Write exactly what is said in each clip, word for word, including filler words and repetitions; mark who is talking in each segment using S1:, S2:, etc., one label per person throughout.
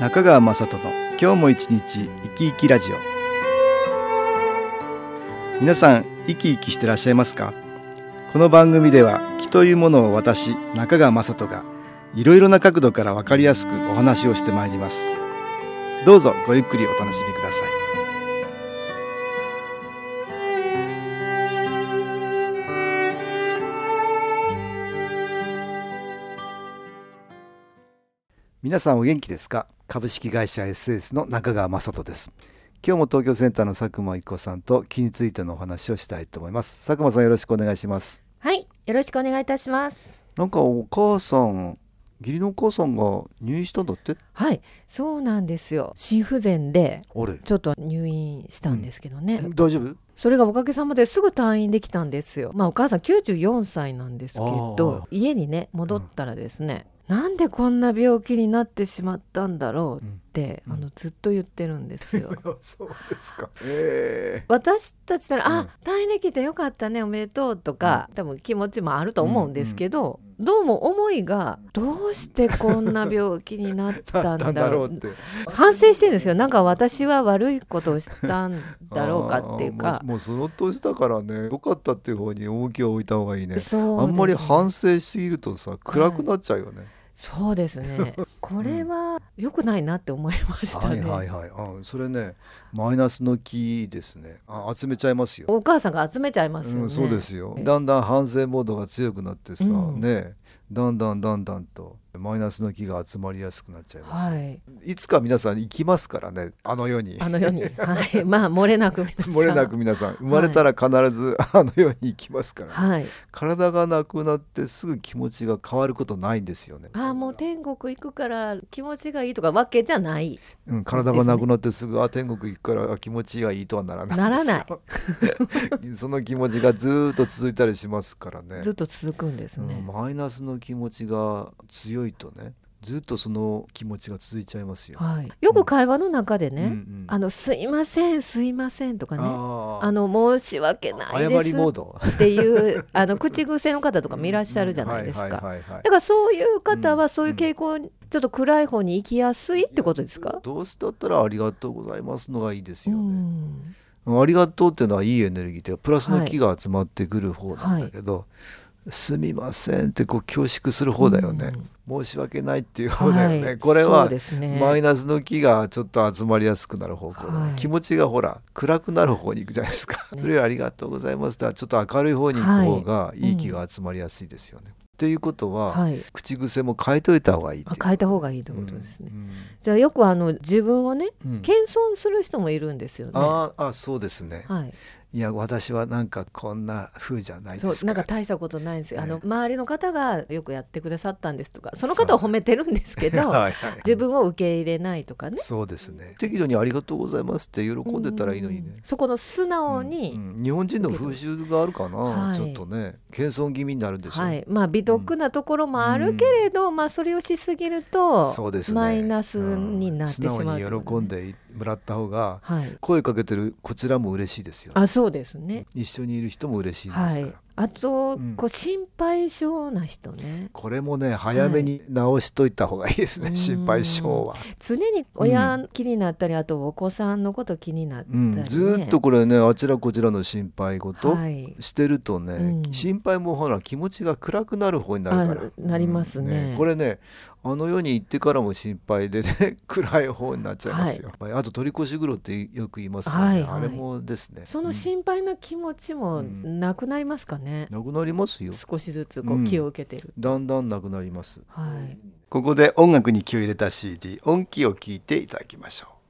S1: 中川雅人の今日も一日生き生きラジオ。皆さん生き生きしてらっしゃいますか？この番組では気というものを私中川雅人がいろいろな角度から分かりやすくお話をしてまいります。どうぞごゆっくりお楽しみください。皆さんお元気ですか？株式会社 エスエス の中川雅人です。今日も東京センターの佐久間一子さんと気についてのお話をしたいと思います。佐久間さん、よろしくお願いします。
S2: はい、よろしくお願いいたします。
S1: なんかお母さん、義理のお母さんが入院したんだって？
S2: はい、そうなんですよ。心不全で
S1: あれ、
S2: ちょっと入院したんですけどね、
S1: うん、大丈夫？
S2: それがおかげさまですぐ退院できたんですよ。まあお母さんきゅうじゅうよんさいなんですけど、家にね戻ったらですね、うん、なんでこんな病気になってしまったんだろうって、うん、あのずっと言ってるんですよ。
S1: そうですか、えー、
S2: 私たちなら、
S1: うん、
S2: あ、退院できてよかったねおめでとうとか、うん、多分気持ちもあると思うんですけど、うんうん、どうも思いがどうしてこんな病気になったんだろうって反省してるんですよ。なんか私は悪いことをしたんだろうかっていうか、
S1: もう、もうその年だからね、よかったっていう方に重きを置いた方がいいね。
S2: そうですね、
S1: あんまり反省しすぎるとさ暗くなっちゃうよね、はい、
S2: そうですね。これは良くないなって思いましたね。
S1: はいはいはい、あ、それねマイナスの気ですね。あ、集めちゃいますよ。
S2: お母さんが集めちゃいますよね、
S1: うん、そうですよ。だんだん反省モードが強くなってさ、うん、ね、だんだんだんだんとマイナスの気が集まりやすくなっちゃいます、はい、いつか皆さん行きますからね、あの世に。
S2: あの世に、はい、まあ漏れなく皆さん
S1: 漏れなく皆さん生まれたら必ずあの世に行きますから、ね、はい、体がなくなってすぐ気持ちが変わることないんですよね。
S2: あ、もう天国行くから気持ちがいいとかわけじゃない、
S1: うん、体がなくなってすぐ、ね、あ、天国行くから気持ちがいいとはならないんですよ。
S2: ならない
S1: その気持ちがずっと続いたりしますからね。
S2: ずっと続くんですね、
S1: うん、マイナスの気持ちが強いとね、ずっとその気持ちが続いちゃいますよ、
S2: はい、よく会話の中でね、うんうん、あのすいませんすいませんとかね、ああの申し訳ないですっていうあの口癖の方とかもいらっしゃるじゃないですか。だからそういう方はそういう傾向にちょっと暗い方に行きやすいってことですか？
S1: どうせだったらありがとうございますのがいいですよね、うん、ありがとうっていうのはいいエネルギーでプラスの気が集まってくる方なんだけど、はいはい、すみませんってこう恐縮する方だよね、うん、申し訳ないっていう方だよね、はい、これはマイナスの気がちょっと集まりやすくなる方向だ、ね、はい、気持ちがほら暗くなる方に行くじゃないですか、ね、それよりありがとうございますってちょっと明るい方に行く方がいい気が集まりやすいですよね、はい、うん、っていうことは、はい、口癖も変えといた方がいいっていう。
S2: あ、変えた方がいいということですね、うんうん、じゃあよくあの自分をね、うん、謙遜する人もいるんですよね。
S1: ああ、そうですね、
S2: はい、
S1: いや私はなんかこんな風じゃないですから、
S2: そう、なんか大したことないんですよ、あの周りの方がよくやってくださったんですとか、その方を褒めてるんですけどはい、はい、自分を受け入れないとかね。
S1: そうですね、適度にありがとうございますって喜んでたらいいのにね、
S2: そこの素直に、
S1: うんうん、日本人の風習があるかな、はい、ちょっとね謙遜気味になるんでしょう、はい、
S2: まあ美徳なところもあるけれど、うん、まあそれをしすぎると、そうですね、マイナスになってしまう、
S1: うん、素直に喜んでもらった方が、はい、声かけてるこちらも嬉しいですよ、ね、
S2: あ、そうですね、
S1: 一緒にいる人も嬉しいですから、はい、
S2: あと、うん、こう心配性な人ね、
S1: これもね早めに直しといた方がいいですね、はい、心配性は
S2: 常に親気になったり、うん、あとお子さんのこと気になったり、ね、うん、
S1: ずっとこれねあちらこちらの心配事してるとね、はい、うん、心配もほら気持ちが暗くなる方になるから、
S2: なりますね、
S1: うん、ね、これねあの世に行ってからも心配でね暗い方になっちゃいますよ、はい、あと取り越し苦労ってよく言いますからね、はいはい、あれもですね、
S2: その心配な気持ちもなくなりますかね、
S1: うん、なくなりますよ、
S2: 少しずつこう気を受けてる、
S1: うん、だんだんなくなります、
S2: はい、
S1: ここで音楽に気を入れた シーディー 音気を聞いていただきましょう。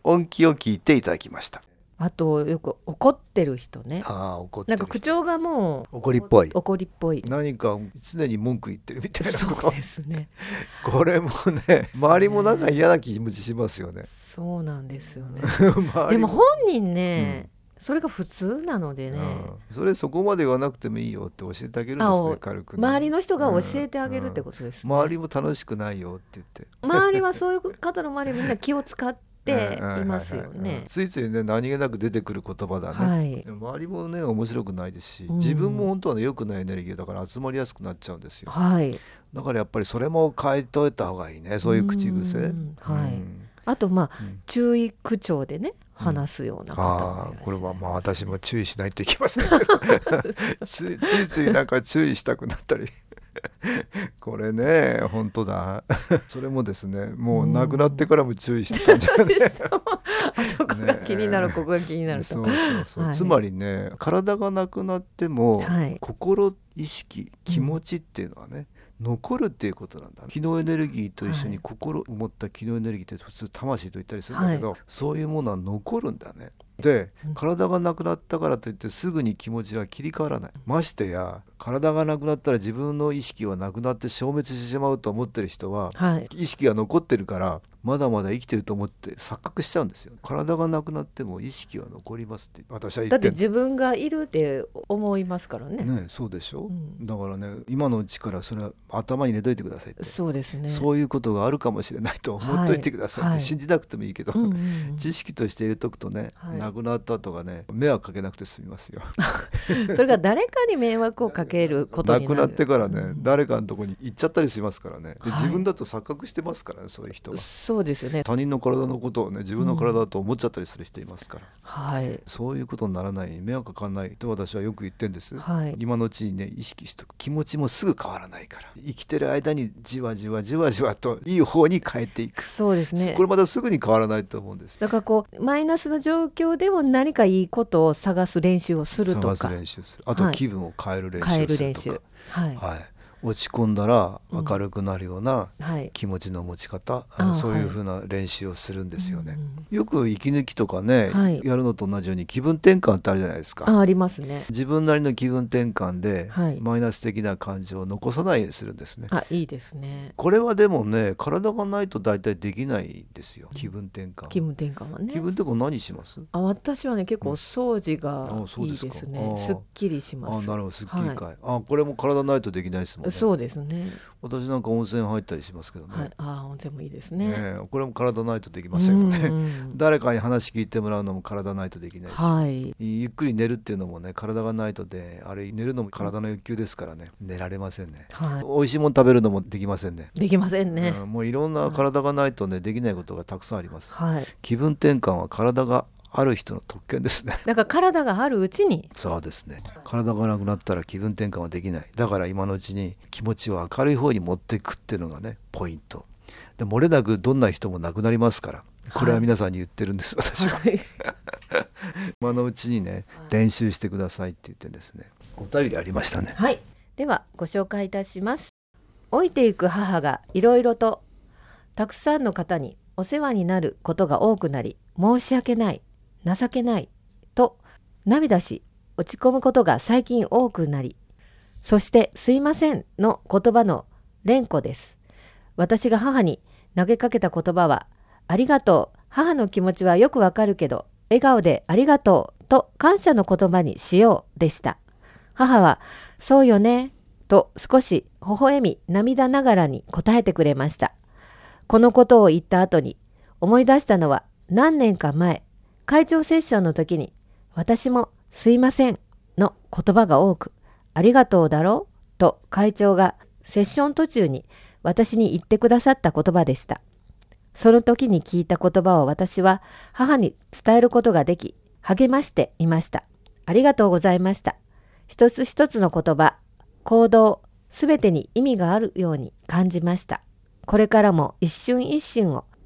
S1: 音気を聞いていただきました。
S2: あとよく怒ってる人ね。
S1: ああ、怒ってる人。
S2: なんか口調がもう
S1: 怒りっぽい。
S2: 怒りっぽい。
S1: 何か常に文句言ってるみたいなこと。
S2: そうですね。
S1: これもね、周りもなんか嫌な気持ちしますよね。
S2: そうなんですよね。でも本人ね、うん、それが普通なのでね、
S1: うん、それそこまで言わなくてもいいよって教えてあげるんですね、軽くね。
S2: 周りの人が教えてあげるってことですね、
S1: うんうん、周りも楽しくないよって言って、
S2: 周りはそういう方の周りみんな気を使っていますよね。
S1: ついついね、何気なく出てくる言葉だね、はい、周りもね面白くないですし、うん、自分も本当はね良くないエネルギーだから集まりやすくなっちゃうんですよ、はい、だからやっぱりそれも変えといた方がいいね、そういう口癖、うん、はい、うん、あ
S2: とまあ、うん、注意口調でね話すような方もいらっしゃる、うん、あ、
S1: これはまあ私も注意しないといけませんけどついついついなんか注意したくなったりこれね本当だそれもですね、もう亡くなってからも注意してたんじゃないですか
S2: あそこが気になる、ね、ここが気になると、
S1: そうそうそう、はい、つまりね、体がなくなっても、はい、心、意識、気持ちっていうのはね、うん、残るっていうことなんだ。気のエネルギーと一緒に心を持った気のエネルギーって普通魂と言ったりするんだけど、はい、そういうものは残るんだね。で、体がなくなったからといってすぐに気持ちは切り替わらない。ましてや体がなくなったら自分の意識はなくなって消滅してしまうと思ってる人は、はい、意識が残ってるからまだまだ生きてると思って錯覚しちゃうんですよ。体がなくなっても意識は残りますって私は言ってんの。
S2: だって自分がいるって思いますからね。
S1: ね、そうでしょ、うん、だからね、今のうちからそれは頭に入れといてくださいって。
S2: そうですね。
S1: そういうことがあるかもしれないと思っといてくださいって、はい、信じなくてもいいけど、はい、知識として入れとくとね、はい、なくなったとかね、迷惑かけなくて済みますよ
S2: それが誰かに迷惑をかけることになる。
S1: なくなってからね、うん、誰かのとこに行っちゃったりしますからね。で、自分だと錯覚してますからね、そういう人は。
S2: そうですよね。
S1: 他人の体のことをね、自分の体だと思っちゃったりする人いますから、
S2: はい、
S1: そういうことにならない、迷惑かかんないと私はよく言ってんです、はい、今のうちにね意識しとく。気持ちもすぐ変わらないから、生きてる間にじわじわじわじわといい方に変えていく。
S2: そうですね。
S1: これまたすぐに変わらないと思うんです。
S2: だからこうマイナスの状況でも何かいいことを探す練習をするとか、
S1: 探す練習する、あと気分を変える練習をするとか、はい、変える練習、はい、はい、落ち込んだら明るくなるような気持ちの持ち方、うん、はい、そういう風な練習をするんですよね、はい、よく息抜きとかね、はい、やるのと同じように気分転換ってあるじゃないですか。
S2: あ, ありますね。
S1: 自分なりの気分転換で、はい、マイナス的な感情を残さないようにするんですね。
S2: あ、いいですね。
S1: これはでもね、体がないと大体できないですよ、気分転換。
S2: 気分転換はね。
S1: 気分転換何します？
S2: あ、私はね結構お掃除がいいですね、うん、すっきりします。
S1: あ、なるほど、すっきりかい、はい、あ、これも体ないとできないですもんね。
S2: そうですね。
S1: 私なんか温泉入ったりしますけどね、はい、
S2: あ、温泉もいいですね。
S1: ね、これも体ないとできませんので、うんうん、誰かに話聞いてもらうのも体ないとできないし、はい、ゆっくり寝るっていうのもね、体がないとで、あれ寝るのも体の欲求ですからね、寝られませんね、はい、美味しいもの食べるのもできませんね。
S2: できませんね、
S1: うん、もういろんな体がないとね、できないことがたくさんあります、はい、気分転換は体がある人の特権ですね。
S2: だから体があるうちに。
S1: そうですね。体がなくなったら気分転換はできない。だから今のうちに気持ちを明るい方に持っていくっていうのがね、ポイントで、漏れなくどんな人もなくなりますから、これは皆さんに言ってるんです、はい、私は、はい、今のうちにね、練習してくださいって言ってですね。お便りありましたね。
S2: はい、ではご紹介いたします。老いていく母がいろいろとたくさんの方にお世話になることが多くなり、申し訳ない、情けないと涙し落ち込むことが最近多くなり、そしてすいませんの言葉の連呼です。私が母に投げかけた言葉は、ありがとう、母の気持ちはよくわかるけど笑顔でありがとうと感謝の言葉にしようでした。母はそうよねと少し微笑み涙ながらに答えてくれました。このことを言った後に思い出したのは、何年か前会長セッションの時に、私もすいませんの言葉が多く、ありがとうだろうと会長がセッション途中に私に言ってくださった言葉でした。その時に聞いた言葉を私は母に伝えることができ、励ましていました。ありがとうございました。一つ一つの言葉、行動、すべてに意味があるように感じました。これからも一瞬一瞬を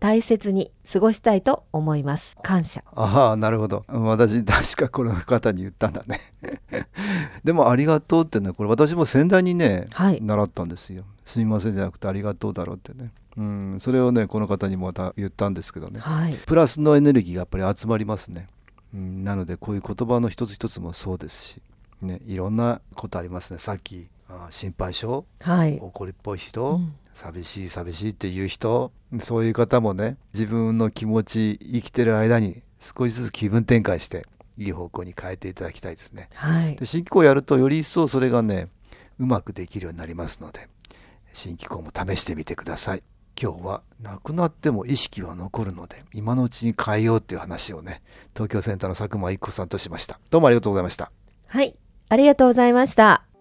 S2: 大切に過ごしたいと思います。感謝。
S1: ああ、なるほど。私確かこの方に言ったんだねでもありがとうってね、これ私も先代にね、はい、習ったんですよ。すみませんじゃなくてありがとうだろうってね。うん、それをねこの方にもまた言ったんですけどね、はい、プラスのエネルギーがやっぱり集まりますね。うん、なのでこういう言葉の一つ一つもそうですし、ね、いろんなことありますね。さっきあ心配性、はい、怒りっぽい人、うん、寂しい寂しいっていう人、そういう方もね、自分の気持ち生きてる間に少しずつ気分転換していい方向に変えていただきたいですね。はい、で新機構をやるとより一層それがねうまくできるようになりますので、新機構も試してみてください。今日は亡くなっても意識は残るので今のうちに変えようっていう話をね、東京センターの佐久間一子さんとしました。どうもありがとうございました。
S2: はい、ありがとうございました。